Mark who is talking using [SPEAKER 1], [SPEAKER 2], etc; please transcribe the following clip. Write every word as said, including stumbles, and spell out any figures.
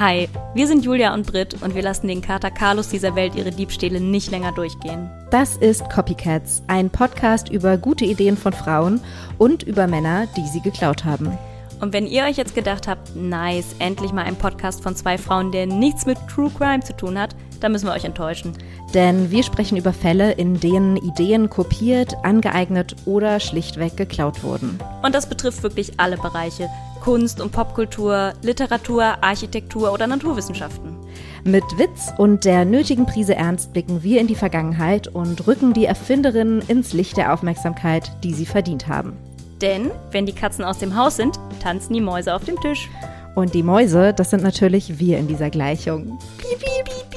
[SPEAKER 1] Hi, wir sind Julia und Britt und wir lassen den Kater Carlos dieser Welt ihre Diebstähle nicht länger durchgehen.
[SPEAKER 2] Das ist Copycats, ein Podcast über gute Ideen von Frauen und über Männer, die sie geklaut haben.
[SPEAKER 1] Und wenn ihr euch jetzt gedacht habt, nice, endlich mal ein Podcast von zwei Frauen, der nichts mit True Crime zu tun hat, dann müssen wir euch enttäuschen.
[SPEAKER 2] Denn wir sprechen über Fälle, in denen Ideen kopiert, angeeignet oder schlichtweg geklaut wurden.
[SPEAKER 1] Und das betrifft wirklich alle Bereiche: Kunst und Popkultur, Literatur, Architektur oder Naturwissenschaften.
[SPEAKER 2] Mit Witz und der nötigen Prise Ernst blicken wir in die Vergangenheit und rücken die Erfinderinnen ins Licht der Aufmerksamkeit, die sie verdient haben.
[SPEAKER 1] Denn wenn die Katzen aus dem Haus sind, tanzen die Mäuse auf dem Tisch.
[SPEAKER 2] Und die Mäuse, das sind natürlich wir in dieser Gleichung. Piep, piep, piep.